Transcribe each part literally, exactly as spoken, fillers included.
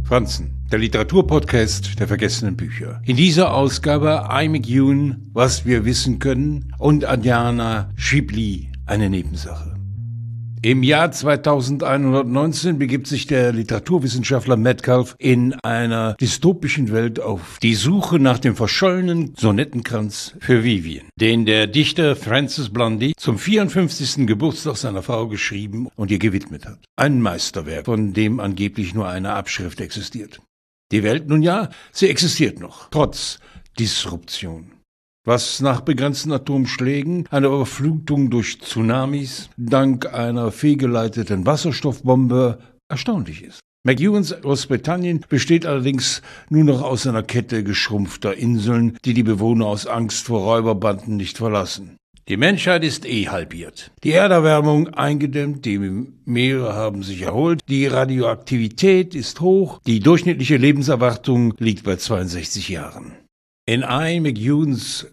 Franzen, der Literaturpodcast der vergessenen Bücher. In dieser Ausgabe I. McEwan, Was wir wissen können, und Adriana Schiebli, eine Nebensache. Im Jahr zweitausendeinhundertneunzehn begibt sich der Literaturwissenschaftler Metcalfe in einer dystopischen Welt auf die Suche nach dem verschollenen Sonettenkranz für Vivian, den der Dichter Francis Blundy zum vierundfünfzigsten Geburtstag seiner Frau geschrieben und ihr gewidmet hat. Ein Meisterwerk, von dem angeblich nur eine Abschrift existiert. Die Welt, nun ja, sie existiert noch, trotz Disruption. Was nach begrenzten Atomschlägen, einer Überflutung durch Tsunamis, dank einer fehlgeleiteten Wasserstoffbombe erstaunlich ist. McEwans Großbritannien besteht allerdings nur noch aus einer Kette geschrumpfter Inseln, die die Bewohner aus Angst vor Räuberbanden nicht verlassen. Die Menschheit ist eh halbiert. Die Erderwärmung eingedämmt, die Meere haben sich erholt, die Radioaktivität ist hoch, die durchschnittliche Lebenserwartung liegt bei zweiundsechzig Jahren. In I. McEwans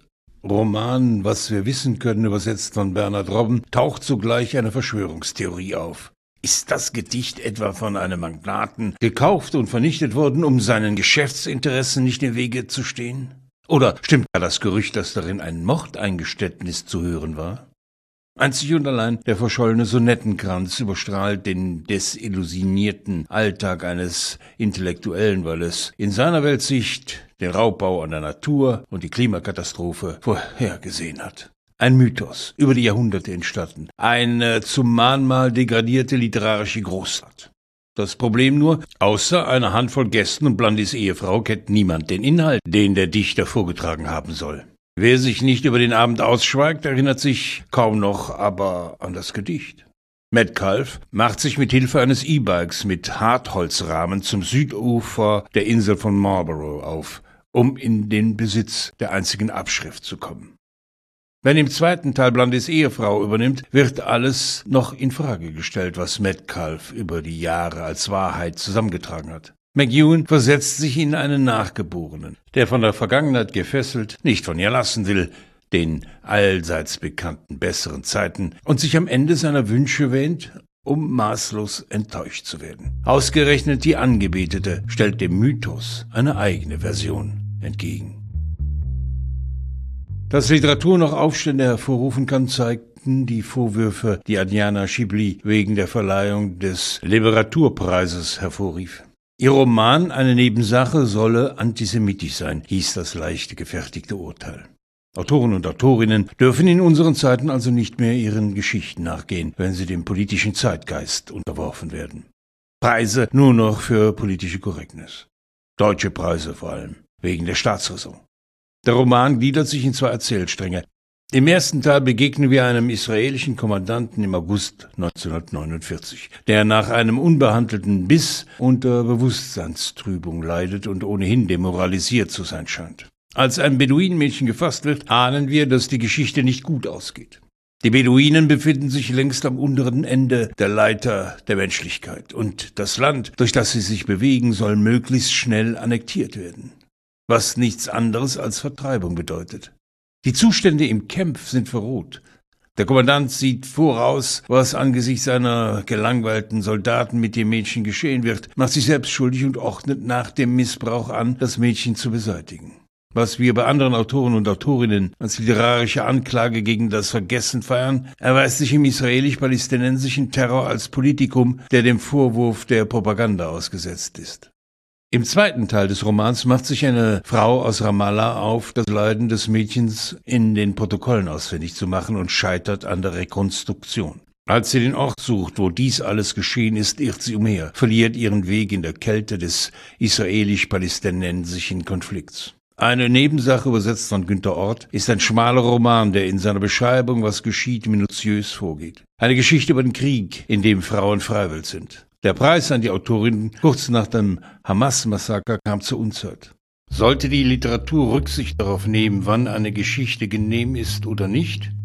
Roman Was wir wissen können, übersetzt von Bernhard Robben, taucht sogleich eine Verschwörungstheorie auf. Ist das Gedicht etwa von einem Magnaten gekauft und vernichtet worden, um seinen Geschäftsinteressen nicht im Wege zu stehen? Oder stimmt gar das Gerücht, dass darin ein Mordeingeständnis zu hören war? Einzig und allein der verschollene Sonettenkranz überstrahlt den desillusionierten Alltag eines Intellektuellen, weil es in seiner Weltsicht den Raubbau an der Natur und die Klimakatastrophe vorhergesehen hat. Ein Mythos, über die Jahrhunderte entstanden, eine zum Mahnmal degradierte literarische Großtat. Das Problem nur, außer einer Handvoll Gästen und Blundys Ehefrau kennt niemand den Inhalt, den der Dichter vorgetragen haben soll. Wer sich nicht über den Abend ausschweigt, erinnert sich kaum noch aber an das Gedicht. Metcalfe macht sich mit Hilfe eines E-Bikes mit Hartholzrahmen zum Südufer der Insel von Marlborough auf, um in den Besitz der einzigen Abschrift zu kommen. Wenn im zweiten Teil Blundys Ehefrau übernimmt, wird alles noch in Frage gestellt, was Metcalfe über die Jahre als Wahrheit zusammengetragen hat. McEwan versetzt sich in einen Nachgeborenen, der von der Vergangenheit gefesselt nicht von ihr lassen will, den allseits bekannten besseren Zeiten, und sich am Ende seiner Wünsche wähnt, um maßlos enttäuscht zu werden. Ausgerechnet die Angebetete stellt dem Mythos eine eigene Version entgegen. Dass Literatur noch Aufstände hervorrufen kann, zeigten die Vorwürfe, die Adriana Schiebli wegen der Verleihung des Literaturpreises hervorrief. Ihr Roman Eine Nebensache solle antisemitisch sein, hieß das leicht gefertigte Urteil. Autoren und Autorinnen dürfen in unseren Zeiten also nicht mehr ihren Geschichten nachgehen, wenn sie dem politischen Zeitgeist unterworfen werden. Preise nur noch für politische Korrektness. Deutsche Preise vor allem, wegen der Staatsräson. Der Roman gliedert sich in zwei Erzählstränge. Im ersten Teil begegnen wir einem israelischen Kommandanten im August neunzehnhundertneunundvierzig, der nach einem unbehandelten Biss unter Bewusstseinstrübung leidet und ohnehin demoralisiert zu sein scheint. Als ein Beduinenmädchen gefasst wird, ahnen wir, dass die Geschichte nicht gut ausgeht. Die Beduinen befinden sich längst am unteren Ende der Leiter der Menschlichkeit und das Land, durch das sie sich bewegen, soll möglichst schnell annektiert werden, was nichts anderes als Vertreibung bedeutet. Die Zustände im Camp sind verroht. Der Kommandant sieht voraus, was angesichts seiner gelangweilten Soldaten mit dem Mädchen geschehen wird, macht sich selbst schuldig und ordnet nach dem Missbrauch an, das Mädchen zu beseitigen. Was wir bei anderen Autoren und Autorinnen als literarische Anklage gegen das Vergessen feiern, erweist sich im israelisch-palästinensischen Terror als Politikum, der dem Vorwurf der Propaganda ausgesetzt ist. Im zweiten Teil des Romans macht sich eine Frau aus Ramallah auf, das Leiden des Mädchens in den Protokollen ausfindig zu machen und scheitert an der Rekonstruktion. Als sie den Ort sucht, wo dies alles geschehen ist, irrt sie umher, verliert ihren Weg in der Kälte des israelisch-palästinensischen Konflikts. Eine Nebensache, übersetzt von Günter Ort, ist ein schmaler Roman, der in seiner Beschreibung, was geschieht, minutiös vorgeht. Eine Geschichte über den Krieg, in dem Frauen freiwillig sind. Der Preis an die Autorin kurz nach dem Hamas-Massaker kam zur Unzeit. Sollte die Literatur Rücksicht darauf nehmen, wann eine Geschichte genehm ist oder nicht?